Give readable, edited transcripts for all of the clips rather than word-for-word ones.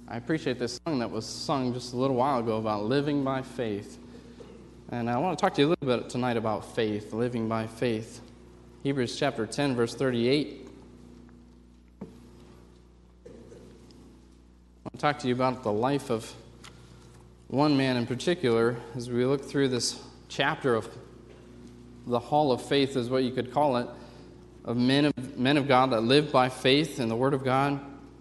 I appreciate this song that was sung just a little while ago about living by faith. And I want to talk to you a little bit tonight about faith, living by faith. Hebrews chapter 10, verse 38. I want to talk to you about the life of one man in particular as we look through this chapter of the Hall of Faith, is what you could call it, of men of God that live by faith in the Word of God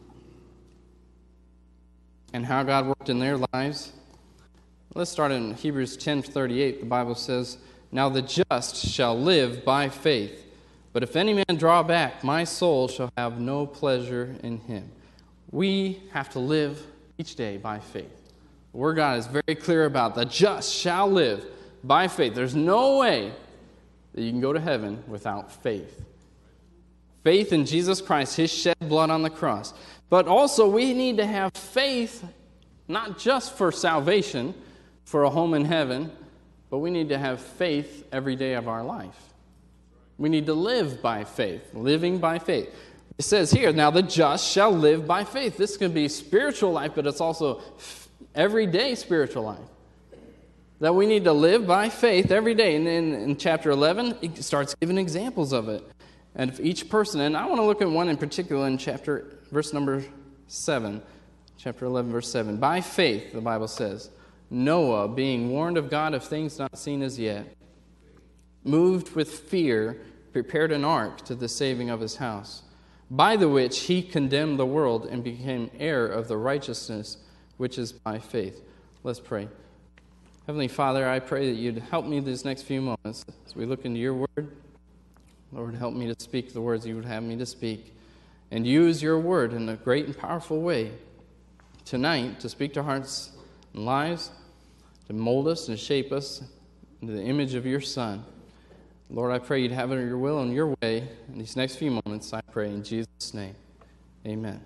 and how God worked in their lives. Let's start in Hebrews 10:38. The Bible says, "Now the just shall live by faith. But if any man draw back, my soul shall have no pleasure in him." We have to live each day by faith. The Word of God is very clear about the just shall live by faith. There's no way that you can go to heaven without faith. Faith in Jesus Christ, His shed blood on the cross. But also we need to have faith, not just for salvation, for a home in heaven, but we need to have faith every day of our life. We need to live by faith, living by faith. It says here, now the just shall live by faith. This can be spiritual life, but it's also everyday spiritual life. That we need to live by faith every day. And then in chapter 11, it starts giving examples of it. And of each person, and I want to look at one in particular in verse number 7, chapter 11, verse 7. By faith, the Bible says, Noah, being warned of God of things not seen as yet, moved with fear, prepared an ark to the saving of his house, by the which he condemned the world and became heir of the righteousness which is by faith. Let's pray. Heavenly Father, I pray that you'd help me these next few moments as we look into your word. Lord, help me to speak the words you would have me to speak, and use your word in a great and powerful way tonight to speak to hearts and lives, to mold us and shape us into the image of your Son. Lord, I pray you'd have it your will and your way in these next few moments. I pray in Jesus' name. Amen.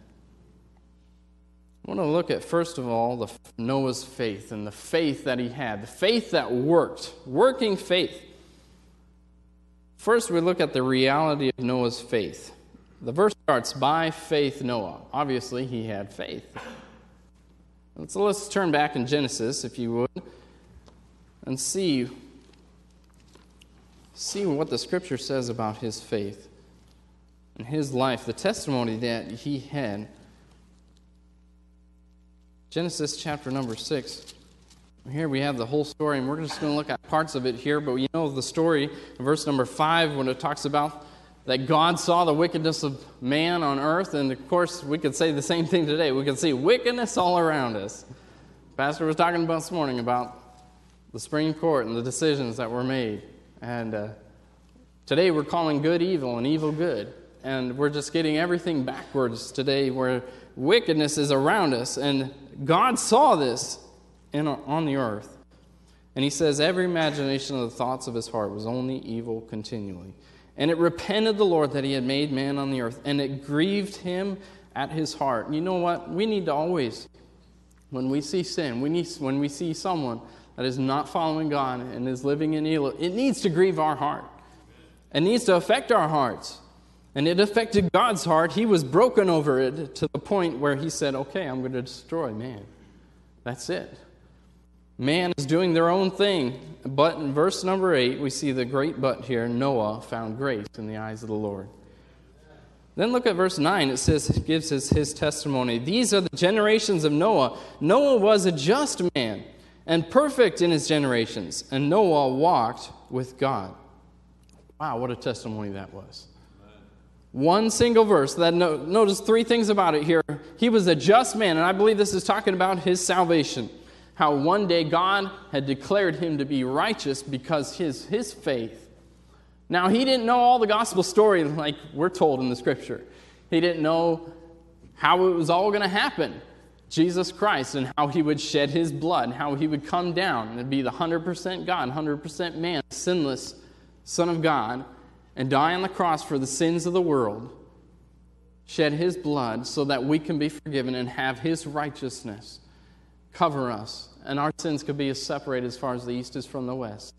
I want to look at, first of all, Noah's faith and the faith that he had, the faith that worked, working faith. First, we look at the reality of Noah's faith. The verse starts, by faith Noah. Obviously, he had faith. So let's turn back in Genesis, if you would, and see what the Scripture says about his faith and his life, the testimony that he had. Genesis chapter number 6. Here we have the whole story, and we're just going to look at parts of it here, but you know the story, verse number 5, when it talks about that God saw the wickedness of man on earth, and of course we could say the same thing today. We could see wickedness all around us. Pastor was talking about this morning about the Supreme Court and the decisions that were made, and today we're calling good evil and evil good, and we're just getting everything backwards today where wickedness is around us, and God saw this on the earth. And he says, every imagination of the thoughts of his heart was only evil continually. And it repented the Lord that he had made man on the earth, and it grieved him at his heart. And you know what? We need to always, when we see sin, when we see someone that is not following God and is living in evil, it needs to grieve our heart. It needs to affect our hearts. And it affected God's heart. He was broken over it to the point where he said, okay, I'm going to destroy man. That's it. Man is doing their own thing. But in verse number 8, we see the great but here. Noah found grace in the eyes of the Lord. Then look at verse 9. It says, it gives us his testimony. These are the generations of Noah. Noah was a just man and perfect in his generations. And Noah walked with God. Wow, what a testimony that was. One single verse. Notice three things about it here. He was a just man, and I believe this is talking about his salvation. How one day God had declared him to be righteous because his faith. Now, he didn't know all the gospel story like we're told in the Scripture. He didn't know how it was all going to happen. Jesus Christ and how he would shed his blood, and how he would come down and be the 100% God, 100% man, sinless Son of God, and die on the cross for the sins of the world, shed his blood so that we can be forgiven and have his righteousness cover us, and our sins could be as separated as far as the east is from the west.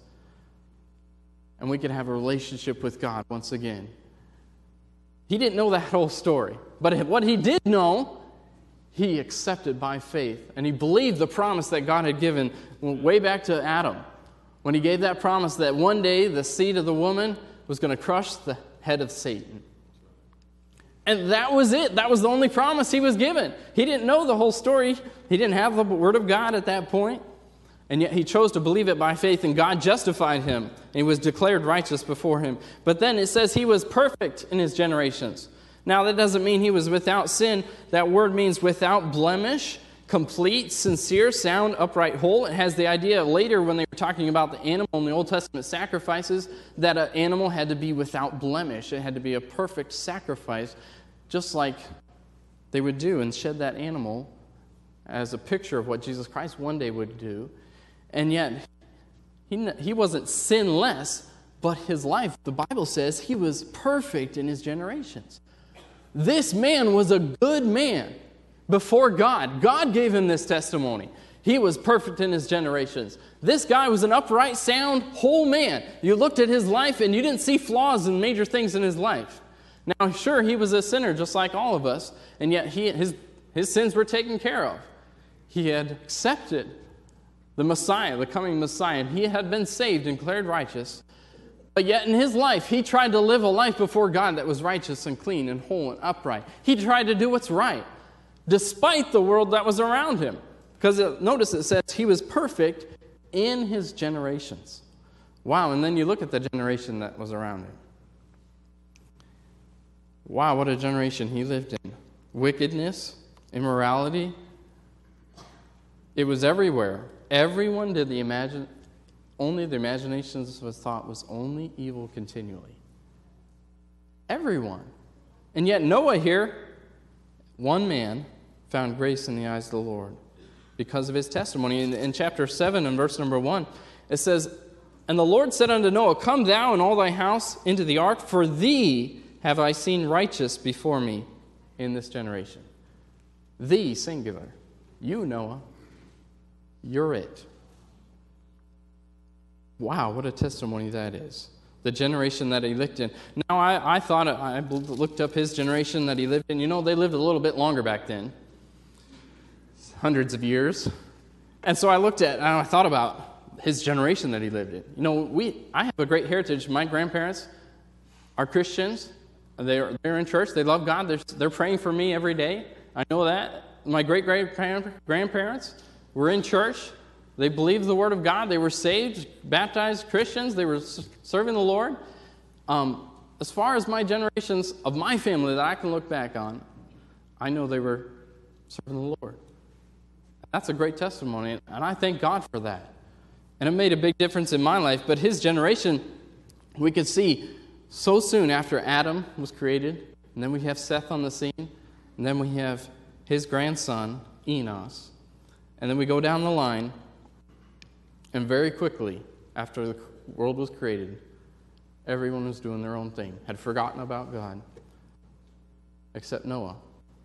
And we could have a relationship with God once again. He didn't know that whole story. But what he did know, he accepted by faith, and he believed the promise that God had given way back to Adam, when he gave that promise that one day the seed of the woman was going to crush the head of Satan. And that was it. That was the only promise he was given. He didn't know the whole story. He didn't have the Word of God at that point. And yet he chose to believe it by faith, and God justified him, and he was declared righteous before him. But then it says he was perfect in his generations. Now that doesn't mean he was without sin. That word means without blemish, complete, sincere, sound, upright, whole. It has the idea later when they were talking about the animal in the Old Testament sacrifices, that an animal had to be without blemish. It had to be a perfect sacrifice, just like they would do and shed that animal as a picture of what Jesus Christ one day would do. And yet, he wasn't sinless, but his life, the Bible says, he was perfect in his generations. This man was a good man before God. God gave him this testimony. He was perfect in his generations. This guy was an upright, sound, whole man. You looked at his life and you didn't see flaws and major things in his life. Now, sure, he was a sinner just like all of us, and yet his sins were taken care of. He had accepted the Messiah, the coming Messiah, and he had been saved and declared righteous. But yet in his life, he tried to live a life before God that was righteous and clean and whole and upright. He tried to do what's right, despite the world that was around him. Because notice it says he was perfect in his generations. Wow, and then you look at the generation that was around him. Wow, what a generation he lived in. Wickedness, immorality. It was everywhere. Everyone did only the imaginations was thought was only evil continually. Everyone. And yet Noah here, one man, found grace in the eyes of the Lord because of his testimony. In chapter 7 and verse number 1, it says, "And the Lord said unto Noah, Come thou and all thy house into the ark, for thee have I seen righteous before me in this generation." Thee, singular. You, Noah. You're it. Wow, what a testimony that is. The generation that he lived in. Now, I thought, I looked up his generation that he lived in. You know, they lived a little bit longer back then. Hundreds of years. And so I thought about his generation that he lived in. You know, I have a great heritage. My grandparents are Christians. They're in church. They love God. They're praying for me every day. I know that. My great-grandparents were in church. They believed the Word of God. They were saved, baptized Christians. They were serving the Lord. As far as my generations of my family that I can look back on, I know they were serving the Lord. That's a great testimony, and I thank God for that. And it made a big difference in my life. But his generation, we could see so soon after Adam was created, and then we have Seth on the scene, and then we have his grandson, Enos. And then we go down the line, and very quickly, after the world was created, everyone was doing their own thing, had forgotten about God, except Noah.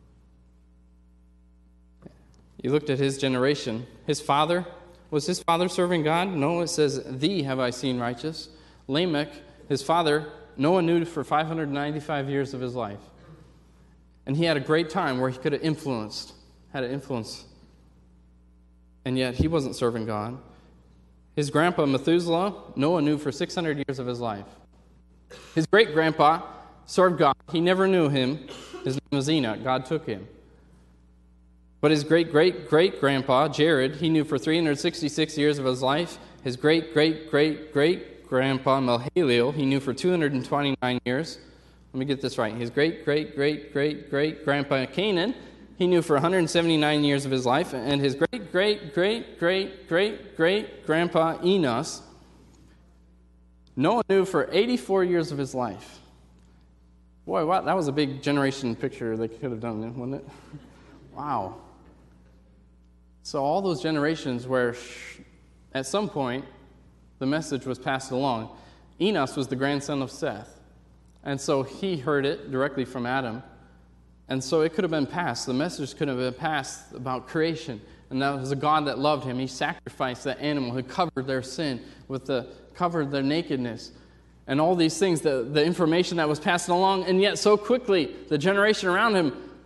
You looked at his generation. Was his father serving God? No, it says, "Thee have I seen righteous." Lamech, his father, Noah knew for 595 years of his life. And he had a great time where he could have had an influence. And yet he wasn't serving God. His grandpa, Methuselah, Noah knew for 600 years of his life. His great-grandpa served God. He never knew him. His name was Enoch. God took him. But his great-great-great-grandpa, Jared, he knew for 366 years of his life. His great-great-great-great-grandpa, Mahalalel, he knew for 229 years. Let me get this right. His great-great-great-great-great-grandpa, Canaan, he knew for 179 years of his life. And his great-great-great-great-great-great-grandpa, Enos, Noah knew for 84 years of his life. Boy, wow, that was a big generation picture they could have done, wasn't it? Wow. So all those generations where at some point the message was passed along. Enos was the grandson of Seth. And so he heard it directly from Adam. And so it could have been passed. The message could have been passed about creation. And that was a God that loved him. He sacrificed that animal who covered their sin, covered their nakedness. And all these things, the information that was passed along. And yet so quickly, the generation around him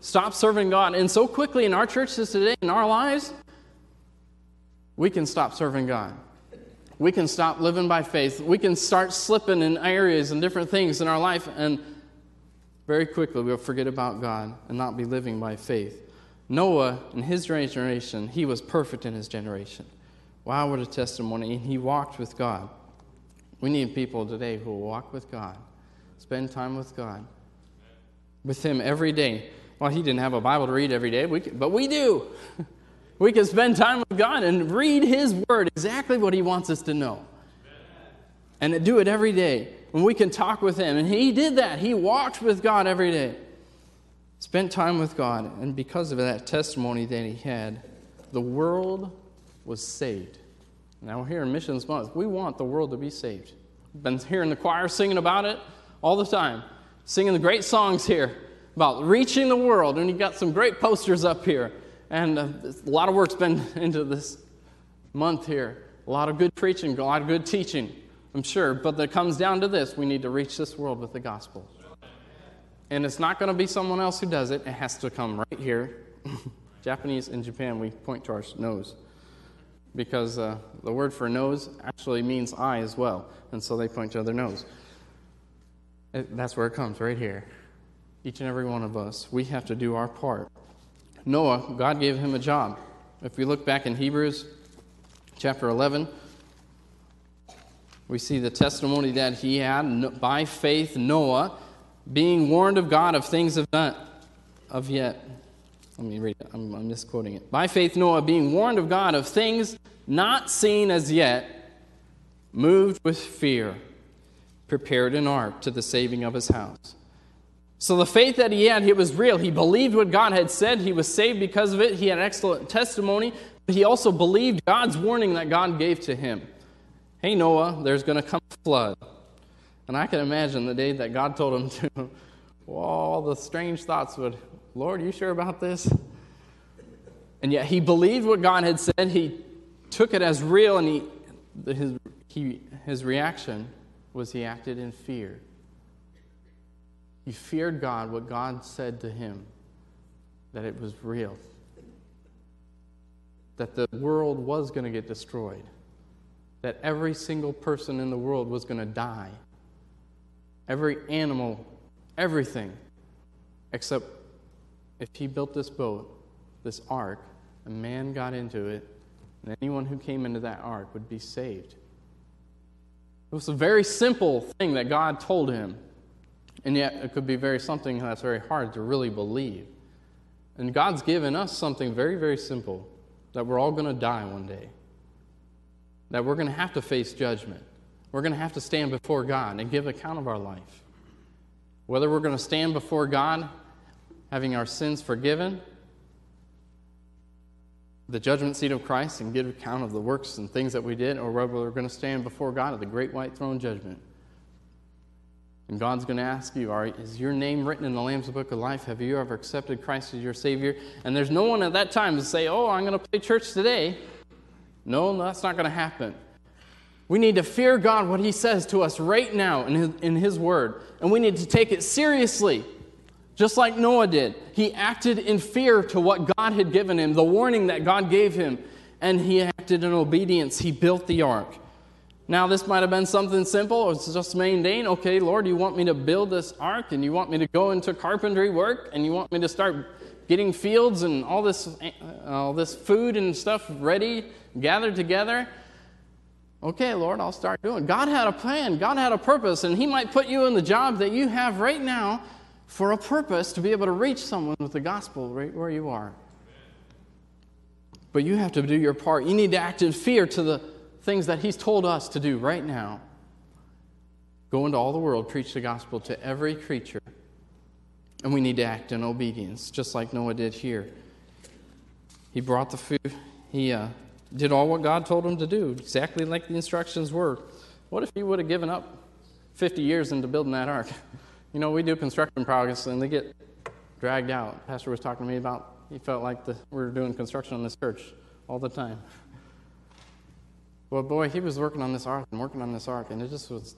stop serving God. And so quickly in our churches today, in our lives, we can stop serving God. We can stop living by faith. We can start slipping in areas and different things in our life, and very quickly we'll forget about God and not be living by faith. Noah, in his generation, he was perfect in his generation. Wow, what a testimony. And he walked with God. We need people today who will walk with God, spend time with God, with Him every day. Well, he didn't have a Bible to read every day, but we do. We can spend time with God and read His Word, exactly what He wants us to know. And do it every day. And we can talk with Him. And he did that. He walked with God every day. Spent time with God. And because of that testimony that he had, the world was saved. Now here in Missions Month, we want the world to be saved. Been hearing the choir singing about it all the time. Singing the great songs here about reaching the world. And you got some great posters up here. And a lot of work's been into this month here. A lot of good preaching, a lot of good teaching, I'm sure. But it comes down to this. We need to reach this world with the gospel. And it's not going to be someone else who does it. It has to come right here. Japanese and Japan, we point to our nose. Because the word for nose actually means eye as well. And so they point to their nose. That's where it comes, right here. Each and every one of us, we have to do our part. Noah, God gave him a job. If we look back in Hebrews chapter 11, we see the testimony that he had. By faith, Noah, being warned of God of things let me read it. I'm misquoting it. By faith, Noah, being warned of God of things not seen as yet, moved with fear, prepared an ark to the saving of his house. So the faith that he had, it was real. He believed what God had said. He was saved because of it. He had excellent testimony. But he also believed God's warning that God gave to him. Hey, Noah, there's going to come a flood. And I can imagine the day that God told him to, all the strange thoughts would, Lord, you sure about this? And yet he believed what God had said. He took it as real, and his reaction was he acted in fear. He feared God, what God said to him, that it was real. That the world was going to get destroyed. That every single person in the world was going to die. Every animal, everything. Except if he built this boat, this ark, a man got into it, and anyone who came into that ark would be saved. It was a very simple thing that God told him. And yet it could be something that's very hard to really believe. And God's given us something very, very simple. That we're all going to die one day. That we're going to have to face judgment. We're going to have to stand before God and give account of our life. Whether we're going to stand before God having our sins forgiven, the judgment seat of Christ, and give account of the works and things that we did, or whether we're going to stand before God at the great white throne judgment. And God's going to ask you, is your name written in the Lamb's Book of Life? Have you ever accepted Christ as your Savior? And there's no one at that time to say, I'm going to play church today. No, that's not going to happen. We need to fear God, what He says to us right now in His Word. And we need to take it seriously, just like Noah did. He acted in fear to what God had given him, the warning that God gave him. And he acted in obedience. He built the ark. Now, this might have been something simple. It's just mundane. Okay, Lord, you want me to build this ark, and you want me to go into carpentry work, and you want me to start getting fields and all this food and stuff ready, gathered together. Okay, Lord, I'll start doing it. God had a plan. God had a purpose, and He might put you in the job that you have right now for a purpose to be able to reach someone with the gospel right where you are. But you have to do your part. You need to act in fear to the things that He's told us to do right now. Go into all the world, preach the gospel to every creature. And we need to act in obedience, just like Noah did here. He brought the food. He did all what God told him to do, exactly like the instructions were. What if he would have given up 50 years into building that ark? You know, we do construction projects, and they get dragged out. Pastor was talking to me about, he felt like we were doing construction on this church all the time. Well, boy, he was working on this ark, and it just was,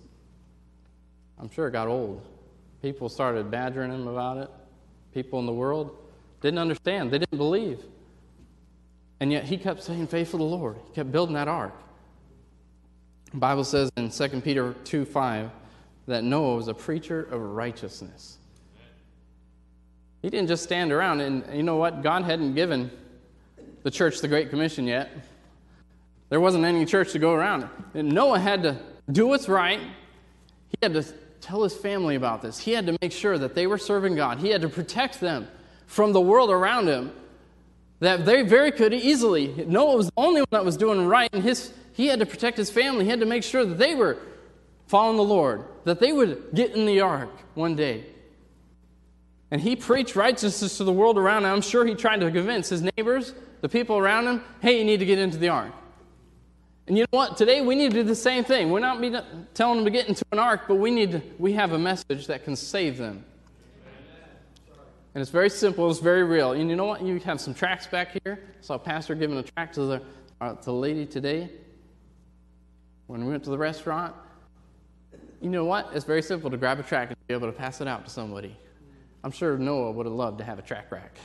I'm sure it got old. People started badgering him about it. People in the world. didn't understand. They didn't believe. And yet he kept staying faithful to the Lord. He kept building that ark. The Bible says in 2 Peter 2:5 that Noah was a preacher of righteousness. He didn't just stand around. And you know what? God hadn't given the church the Great Commission yet. There wasn't any church to go around. And Noah had to do what's right. He had to tell his family about this. He had to make sure that they were serving God. He had to protect them from the world around him that they very could easily. Noah was the only one that was doing right, and he had to protect his family. He had to make sure that they were following the Lord, that they would get in the ark one day. And he preached righteousness to the world around him. I'm sure he tried to convince his neighbors, the people around him, hey, you need to get into the ark. And you know what? Today we need to do the same thing. We're not telling them to get into an ark, but we have a message that can save them. And it's very simple. It's very real. And you know what? You have some tracts back here. I saw a pastor giving a tract to the lady today when we went to the restaurant. You know what? It's very simple to grab a tract and be able to pass it out to somebody. I'm sure Noah would have loved to have a tract rack.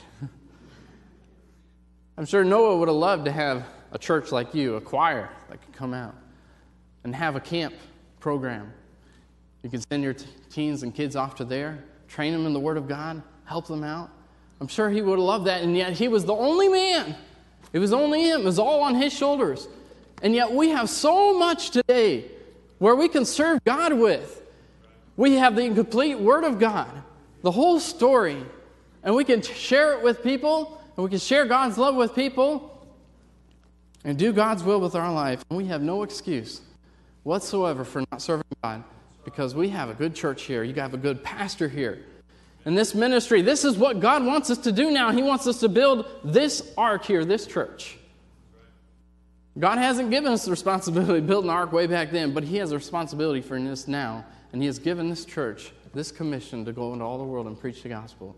I'm sure Noah would have loved to have a church like you, a choir that could come out and have a camp program. You can send your teens and kids off to there, train them in the Word of God, help them out. I'm sure he would have loved that, and yet he was the only man. It was only him. It was all on his shoulders. And yet we have so much today where we can serve God with. We have the complete Word of God, the whole story, and we can share it with people, and we can share God's love with people, and do God's will with our life. And we have no excuse whatsoever for not serving God, because we have a good church here. You have a good pastor here. And this ministry, this is what God wants us to do now. He wants us to build this ark here, this church. God hasn't given us the responsibility to build an ark way back then, but He has a responsibility for this now. And He has given this church this commission to go into all the world and preach the gospel.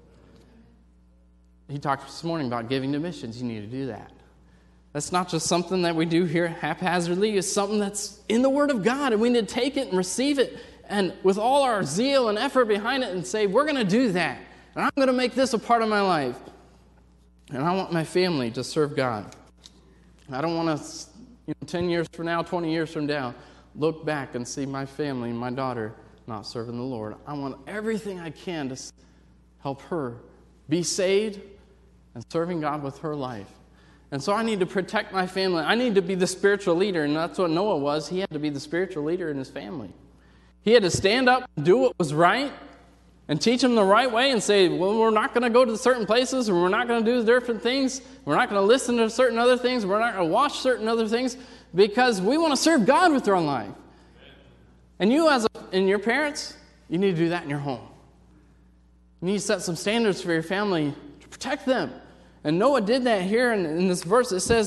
He talked this morning about giving to missions. You need to do that. That's not just something that we do here haphazardly. It's something that's in the Word of God, and we need to take it and receive it, and with all our zeal and effort behind it, and say, we're going to do that, and I'm going to make this a part of my life. And I want my family to serve God. I don't want to, 10 years from now, 20 years from now, look back and see my family, my daughter, not serving the Lord. I want everything I can to help her be saved and serving God with her life. And so I need to protect my family. I need to be the spiritual leader, and that's what Noah was. He had to be the spiritual leader in his family. He had to stand up and do what was right and teach them the right way and say, well, we're not going to go to certain places, and we're not going to do different things. We're not going to listen to certain other things. We're not going to watch certain other things, because we want to serve God with our life. And you, and your parents, you need to do that in your home. You need to set some standards for your family to protect them. And Noah did that here in this verse. It says,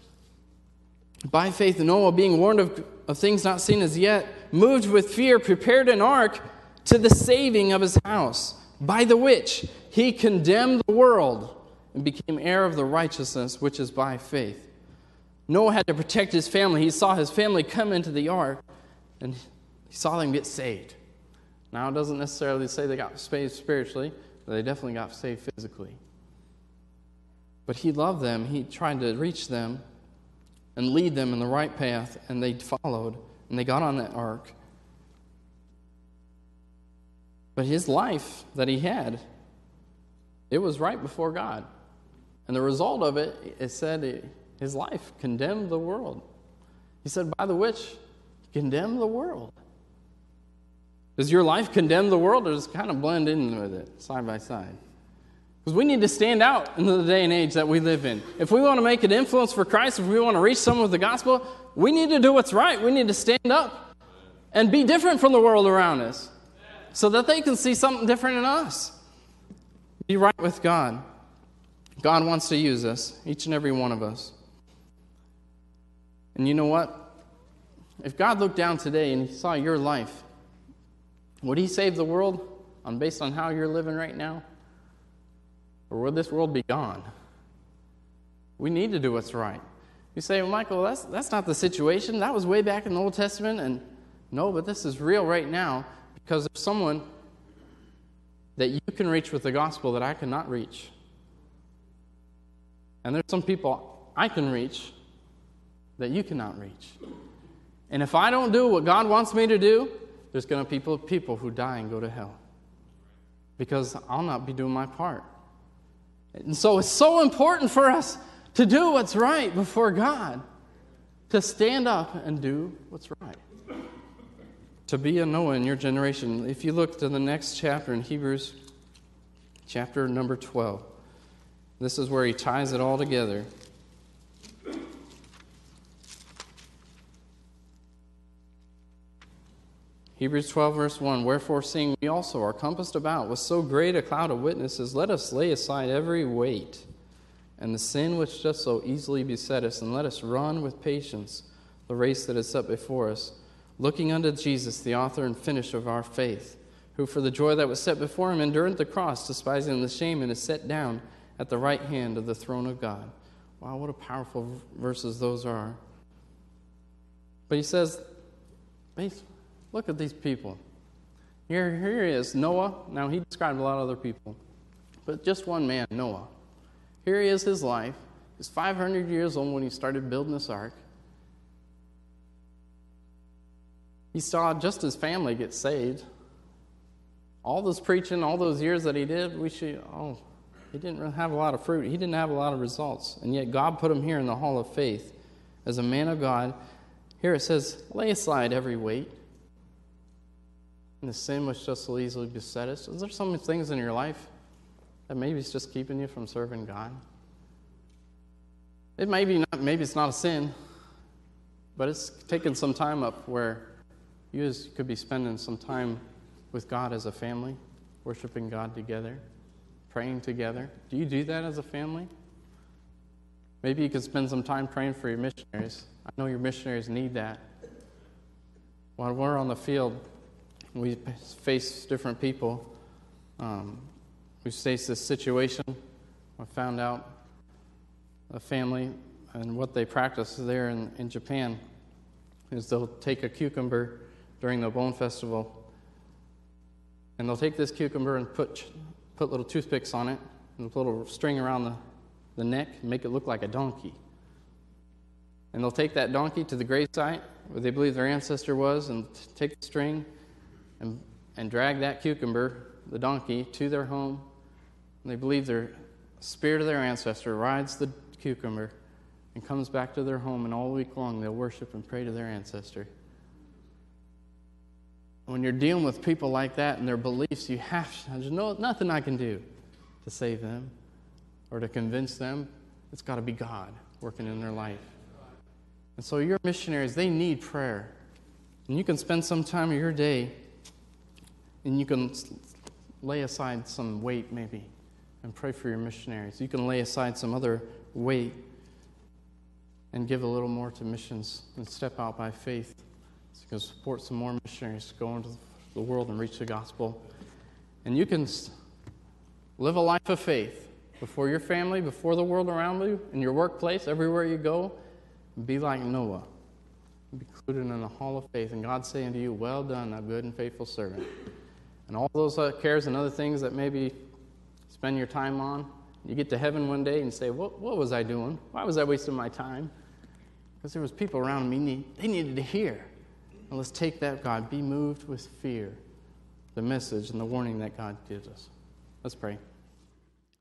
by faith Noah, being warned of things not seen as yet, moved with fear, prepared an ark to the saving of his house, by the which he condemned the world and became heir of the righteousness which is by faith. Noah had to protect his family. He saw his family come into the ark, and he saw them get saved. Now, it doesn't necessarily say they got saved spiritually, but they definitely got saved physically. But he loved them. He tried to reach them and lead them in the right path, and they followed, and they got on that ark. But his life that he had, it was right before God. And the result of it, it said his life condemned the world. He said, by the which, condemn the world. Does your life condemn the world, or does it kind of blend in with it, side by side? Because we need to stand out in the day and age that we live in. If we want to make an influence for Christ, if we want to reach someone with the gospel, we need to do what's right. We need to stand up and be different from the world around us so that they can see something different in us. Be right with God. God wants to use us, each and every one of us. And you know what? If God looked down today and He saw your life, would He save the world based on how you're living right now? Or will this world be gone? We need to do what's right. You say, well, Michael, that's not the situation. That was way back in the Old Testament. And no, but this is real right now, because there's someone that you can reach with the gospel that I cannot reach. And there's some people I can reach that you cannot reach. And if I don't do what God wants me to do, there's going to be people who die and go to hell. Because I'll not be doing my part. And so it's so important for us to do what's right before God. To stand up and do what's right. To be a Noah in your generation. If you look to the next chapter in Hebrews, chapter number 12. This is where he ties it all together. Hebrews 12, verse 1, Wherefore, seeing we also are compassed about with so great a cloud of witnesses, let us lay aside every weight and the sin which doth so easily beset us, and let us run with patience the race that is set before us, looking unto Jesus, the author and finisher of our faith, who for the joy that was set before him endured the cross, despising the shame, and is set down at the right hand of the throne of God. Wow, what a powerful verses those are. But he says, look at these people. Here he is, Noah. Now, he described a lot of other people, but just one man, Noah. Here he is, his life. He's 500 years old when he started building this ark. He saw just his family get saved. All this preaching, all those years that he did, he didn't really have a lot of fruit. He didn't have a lot of results. And yet God put him here in the hall of faith as a man of God. Here it says, lay aside every weight and the sin which does so easily beset us. Is there some things in your life that maybe it's just keeping you from serving God? Maybe it's not a sin, but it's taken some time up where you could be spending some time with God as a family, worshiping God together, praying together. Do you do that as a family? Maybe you could spend some time praying for your missionaries. I know your missionaries need that. When we're on the field, we face different people. We face this situation. I found out a family and what they practice there in Japan is they'll take a cucumber during the Bone Festival, and they'll take this cucumber and put little toothpicks on it and put a little string around the neck and make it look like a donkey. And they'll take that donkey to the grave site where they believe their ancestor was and take the string and drag that cucumber, the donkey, to their home. And they believe their spirit of their ancestor rides the cucumber and comes back to their home, and all week long they'll worship and pray to their ancestor. When you're dealing with people like that and their beliefs, there's nothing I can do to save them or to convince them. It's got to be God working in their life. And so your missionaries, they need prayer. And you can spend some time of your day and you can lay aside some weight maybe and pray for your missionaries. You can lay aside some other weight and give a little more to missions and step out by faith. So you can support some more missionaries to go into the world and reach the gospel. And you can live a life of faith before your family, before the world around you, in your workplace, everywhere you go. Be like Noah. Be included in the hall of faith. And God saying to you, well done, thou good and faithful servant. And all those cares and other things that maybe spend your time on, you get to heaven one day and say, what was I doing? Why was I wasting my time? Because there was people around me, they needed to hear. And let's take that, God, be moved with fear, the message and the warning that God gives us. Let's pray.